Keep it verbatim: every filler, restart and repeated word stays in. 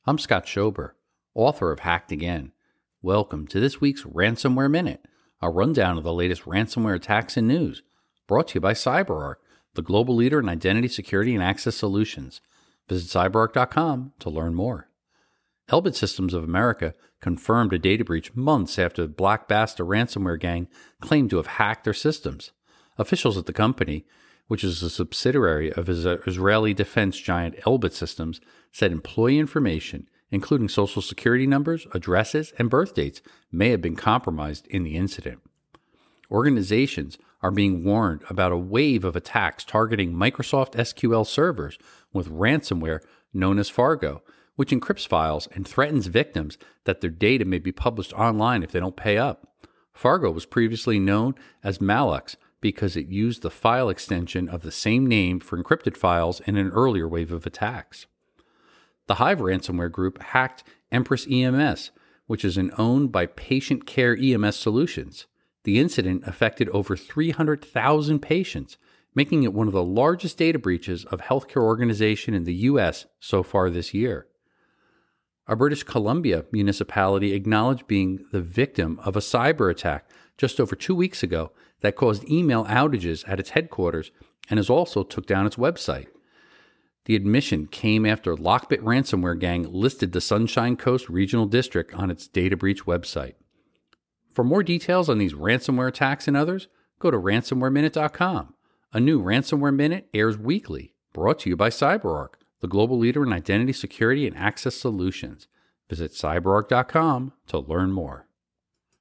I'm Scott Schober, author of Hacked Again. Welcome to this week's Ransomware Minute, a rundown of the latest ransomware attacks and news, brought to you by CyberArk, the global leader in identity security and access solutions. Visit cyberark dot com to learn more. Elbit Systems of America confirmed a data breach months after the Black Basta ransomware gang claimed to have hacked their systems. Officials at the company, which is a subsidiary of Israeli defense giant Elbit Systems, said employee information, including social security numbers, addresses, and birth dates, may have been compromised in the incident. Organizations are being warned about a wave of attacks targeting Microsoft S Q L servers with ransomware known as Fargo, which encrypts files and threatens victims that their data may be published online if they don't pay up. Fargo was previously known as Malux because it used the file extension of the same name for encrypted files in an earlier wave of attacks. The Hive ransomware group hacked Empress E M S, which is an owned by Patient Care E M S Solutions. The incident affected over three hundred thousand patients, making it one of the largest data breaches of healthcare organization in the U S so far this year. A British Columbia municipality acknowledged being the victim of a cyber attack just over two weeks ago that caused email outages at its headquarters and has also took down its website. The admission came after Lockbit ransomware gang listed the Sunshine Coast Regional District on its data breach website. For more details on these ransomware attacks and others, go to ransomware minute dot com. A new Ransomware Minute airs weekly, brought to you by CyberArk, the global leader in identity security and access solutions. Visit cyberark dot com to learn more.